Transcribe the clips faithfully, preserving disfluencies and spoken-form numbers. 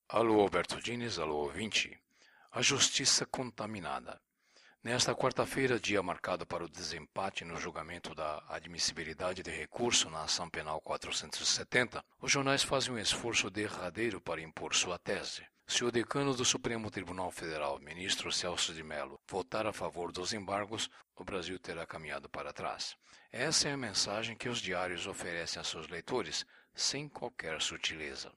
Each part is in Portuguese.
Alô Alberto Diniz, alô ouvinte. A justiça contaminada. Nesta quarta-feira, dia marcado para o desempate no julgamento da admissibilidade de recurso na Ação Penal quatrocentos e setenta, os jornais fazem um esforço derradeiro para impor sua tese. Se o decano do Supremo Tribunal Federal, ministro Celso de Mello, votar a favor dos embargos, o Brasil terá caminhado para trás. Essa é a mensagem que os diários oferecem a seus leitores, sem qualquer sutileza.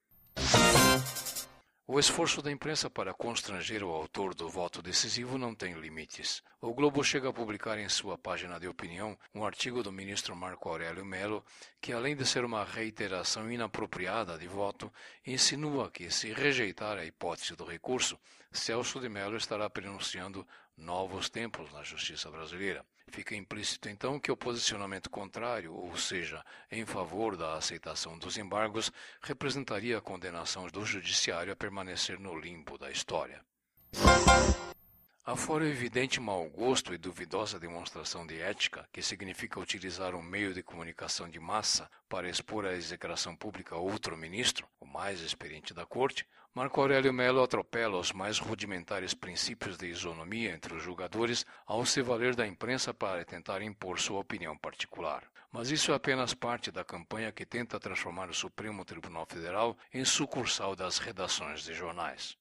O esforço da imprensa para constranger o autor do voto decisivo não tem limites. O Globo chega a publicar em sua página de opinião um artigo do ministro Marco Aurélio Mello que, além de ser uma reiteração inapropriada de voto, insinua que, se rejeitar a hipótese do recurso, Celso de Mello estará prenunciando novos tempos na justiça brasileira. Fica implícito, então, que o posicionamento contrário, ou seja, em favor da aceitação dos embargos, representaria a condenação do judiciário a permanecer no limbo da história. Afora o evidente mau gosto e duvidosa demonstração de ética, que significa utilizar um meio de comunicação de massa para expor à execração pública outro ministro, o mais experiente da corte, Marco Aurélio Mello atropela os mais rudimentares princípios de isonomia entre os julgadores ao se valer da imprensa para tentar impor sua opinião particular. Mas isso é apenas parte da campanha que tenta transformar o Supremo Tribunal Federal em sucursal das redações de jornais.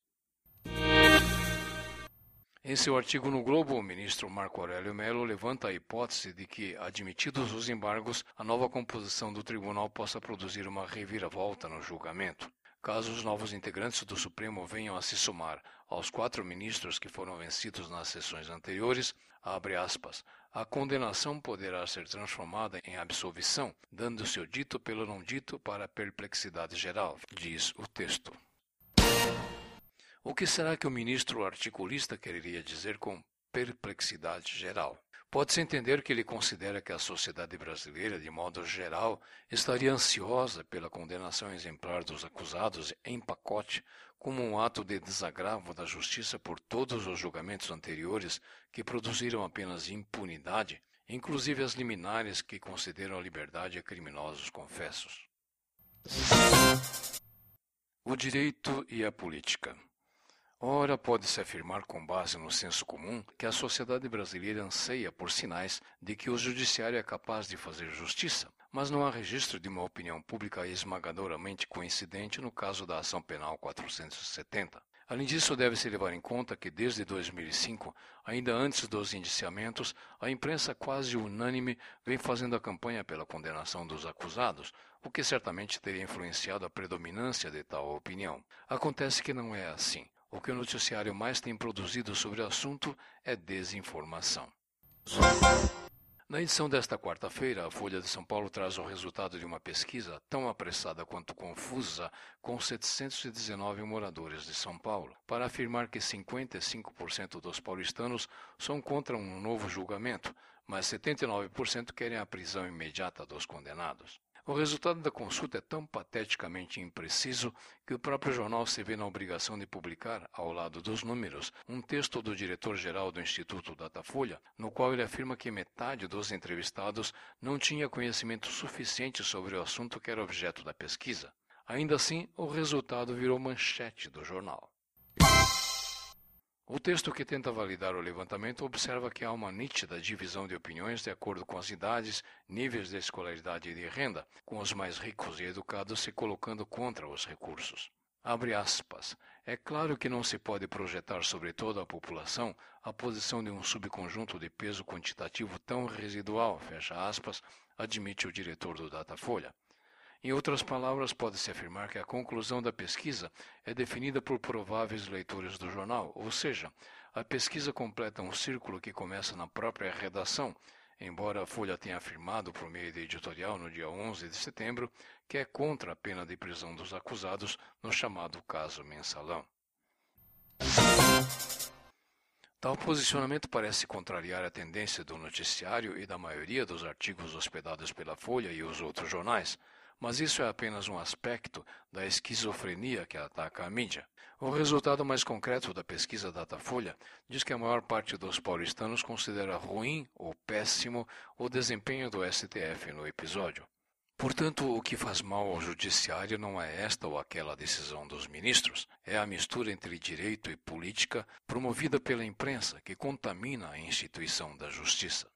Em seu artigo no Globo, o ministro Marco Aurélio Mello levanta a hipótese de que, admitidos os embargos, a nova composição do tribunal possa produzir uma reviravolta no julgamento. Caso os novos integrantes do Supremo venham a se somar aos quatro ministros que foram vencidos nas sessões anteriores, abre aspas, a condenação poderá ser transformada em absolvição, dando-se o dito pelo não dito para a perplexidade geral, diz o texto. O que será que o ministro articulista quereria dizer com perplexidade geral? Pode-se entender que ele considera que a sociedade brasileira, de modo geral, estaria ansiosa pela condenação exemplar dos acusados em pacote, como um ato de desagravo da justiça por todos os julgamentos anteriores que produziram apenas impunidade, inclusive as liminares que concederam a liberdade a criminosos confessos. O direito e a política. Ora, pode-se afirmar com base no senso comum que a sociedade brasileira anseia por sinais de que o judiciário é capaz de fazer justiça, mas não há registro de uma opinião pública esmagadoramente coincidente no caso da Ação Penal quatrocentos e setenta. Além disso, deve-se levar em conta que desde dois mil e cinco, ainda antes dos indiciamentos, a imprensa quase unânime vem fazendo a campanha pela condenação dos acusados, o que certamente teria influenciado a predominância de tal opinião. Acontece que não é assim. O que o noticiário mais tem produzido sobre o assunto é desinformação. Na edição desta quarta-feira, a Folha de São Paulo traz o resultado de uma pesquisa tão apressada quanto confusa com setecentos e dezenove moradores de São Paulo, para afirmar que cinquenta e cinco por cento dos paulistanos são contra um novo julgamento, mas setenta e nove por cento querem a prisão imediata dos condenados. O resultado da consulta é tão pateticamente impreciso que o próprio jornal se vê na obrigação de publicar, ao lado dos números, um texto do diretor-geral do Instituto Datafolha, no qual ele afirma que metade dos entrevistados não tinha conhecimento suficiente sobre o assunto que era objeto da pesquisa. Ainda assim, o resultado virou manchete do jornal. O texto que tenta validar o levantamento observa que há uma nítida divisão de opiniões de acordo com as idades, níveis de escolaridade e de renda, com os mais ricos e educados se colocando contra os recursos. Abre aspas. É claro que não se pode projetar sobre toda a população a posição de um subconjunto de peso quantitativo tão residual, fecha aspas, admite o diretor do Datafolha. Em outras palavras, pode-se afirmar que a conclusão da pesquisa é definida por prováveis leitores do jornal, ou seja, a pesquisa completa um círculo que começa na própria redação, embora a Folha tenha afirmado por meio de editorial no dia onze de setembro que é contra a pena de prisão dos acusados no chamado caso Mensalão. Tal posicionamento parece contrariar a tendência do noticiário e da maioria dos artigos hospedados pela Folha e os outros jornais, mas isso é apenas um aspecto da esquizofrenia que ataca a mídia. O resultado mais concreto da pesquisa Datafolha diz que a maior parte dos paulistanos considera ruim ou péssimo o desempenho do S T F no episódio. Portanto, o que faz mal ao judiciário não é esta ou aquela decisão dos ministros, é a mistura entre direito e política promovida pela imprensa que contamina a instituição da justiça.